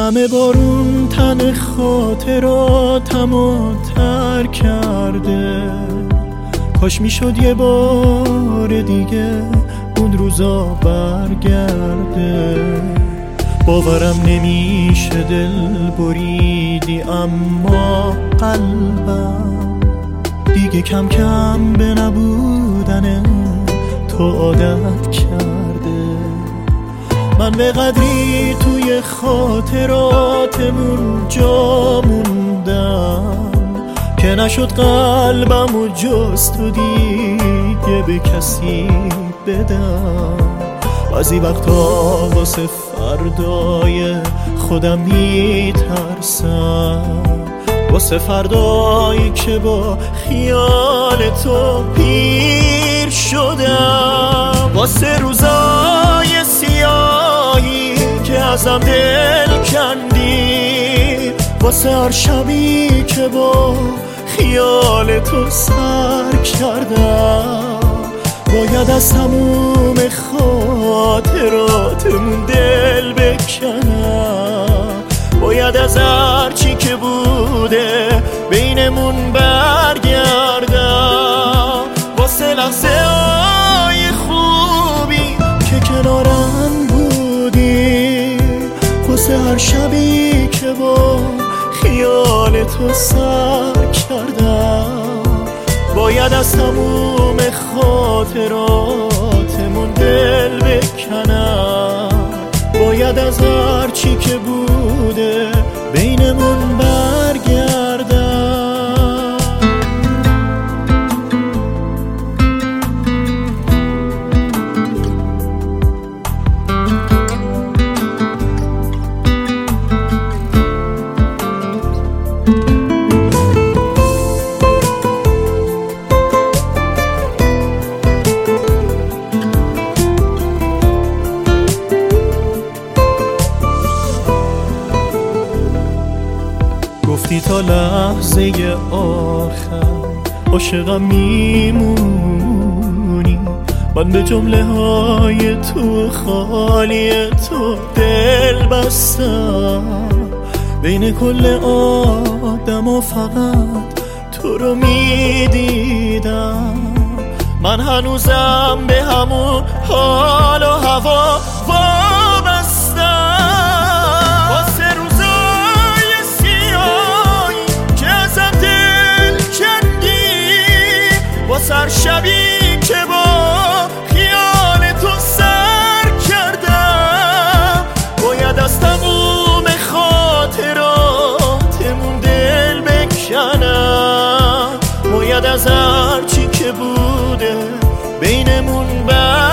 همه بارون تن خاطراتمو تر کرده. کاش میشد یه بار دیگه اون روزا برگرده. باورم نمیشه دل بریدی اما قلبم دیگه کم کم به نبودن تو عادت کرده. من به قدری توی خاطراتمون جا موندم که نشد قلبمو جز تو دیگه به کسی بدم. بعضی وقتا واسه فردای خودم میترسم، واسه فردایی که با خیال تو پیر شدم، واسه روزای سیاهی که ازم دل کندی، واسه هر شبی که با خیال تو سر کردم. باید از تموم خاطراتمون دل بکنم، باید از هرچی که بوده بینمون برگردم. واسه لحظه های خوبی که کنارم بودی، واسه هر شبی که با خیال تو سر کردم. باید از تموم خاطراتمون دل بکنم، باید از هرچی که بوده بینمون برگردم. گفتی تا لحظه آخر عاشقم میمونی، من به جمله های تو خالی تو دل بستم. بین کل آدم و فقط تو رو میدیدم. من هنوزم به همون حال و هوا وابستم. واسه روزای سیاهی که ازم دل کندی، واسه هر شبی که با خیال تو سر کردم. باید از تموم خاطراتمون دل بکنم، باید از هرچی که بوده بینمون